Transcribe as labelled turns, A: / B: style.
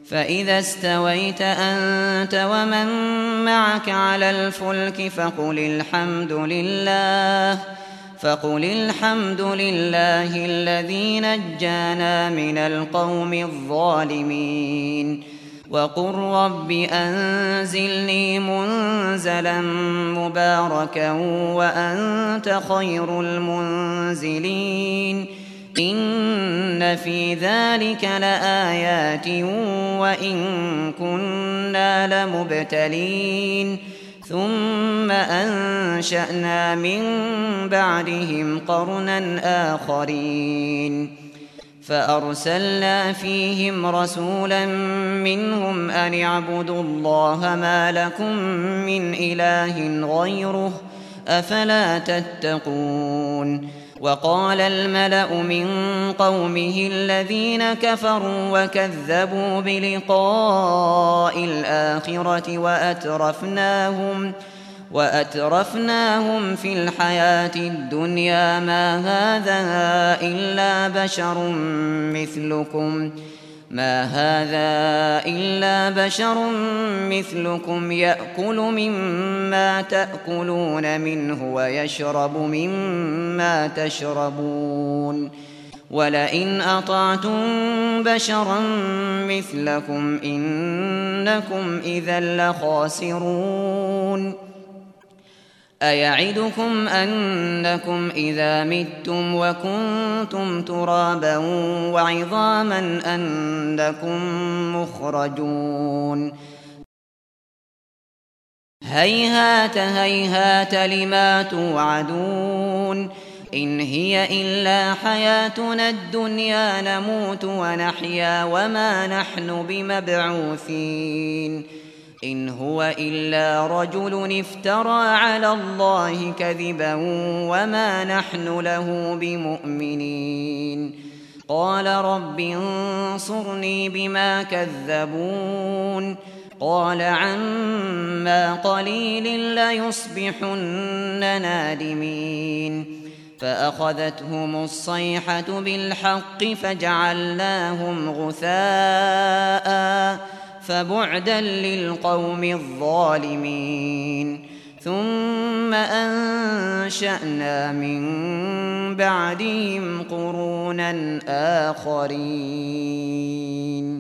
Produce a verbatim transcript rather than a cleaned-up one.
A: فإذا استويت أنت ومن معك على الفلك فقل الحمد لله فقل الحمد لله الذي نجانا من القوم الظالمين وقل رب أنزلني منزلا مباركا وأنت خير المنزلين إن في ذلك لآيات وإن كنا لمبتلين ثم أنشأنا من بعدهم قرنا آخرين فأرسلنا فيهم رسولا منهم أن اعبدوا الله ما لكم من إله غيره أفلا تتقون وقال الملأ من قومه الذين كفروا وكذبوا بلقاء الآخرة وأترفناهم وأترفناهم في الحياة الدنيا ما هذا إلا بشر مثلكم ما هذا إلا بشر مثلكم يأكل مما تأكلون منه ويشرب مما تشربون ولئن أطعتم بشرا مثلكم إنكم إذا لخاسرون أيعدكم أنكم إذا متم وكنتم ترابا وعظاما أنكم مخرجون هيهات هيهات لما توعدون إن هي إلا حياتنا الدنيا نموت ونحيا وما نحن بمبعوثين إن هو إلا رجل افترى على الله كذبا وما نحن له بمؤمنين قال رب انصرني بما كذبون قال عما قليل ليصبحن نادمين فأخذتهم الصيحة بالحق فجعلناهم غثاء فبعدا للقوم الظالمين ثم أنشأنا من بعدهم قرونا آخرين